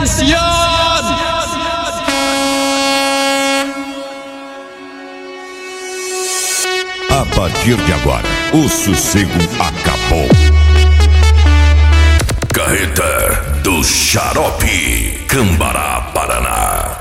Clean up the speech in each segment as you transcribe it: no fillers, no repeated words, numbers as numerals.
A partir de agora, o sossego acabou. Carreta do Xarope, Cambará, Paraná.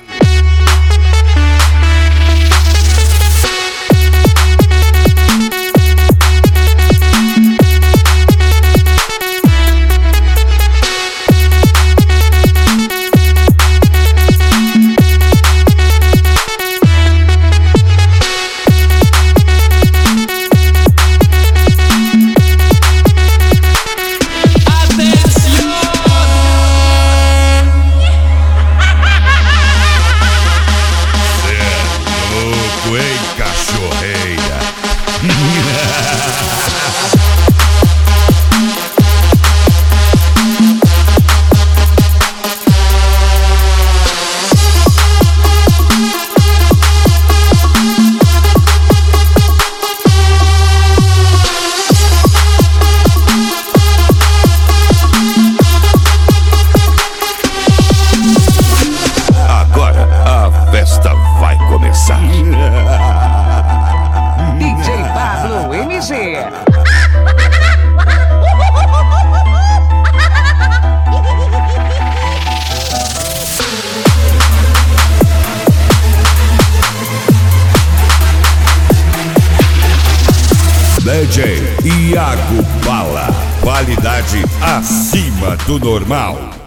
DJ Pablo MG. DJ Iago Bala, qualidade acima do normal.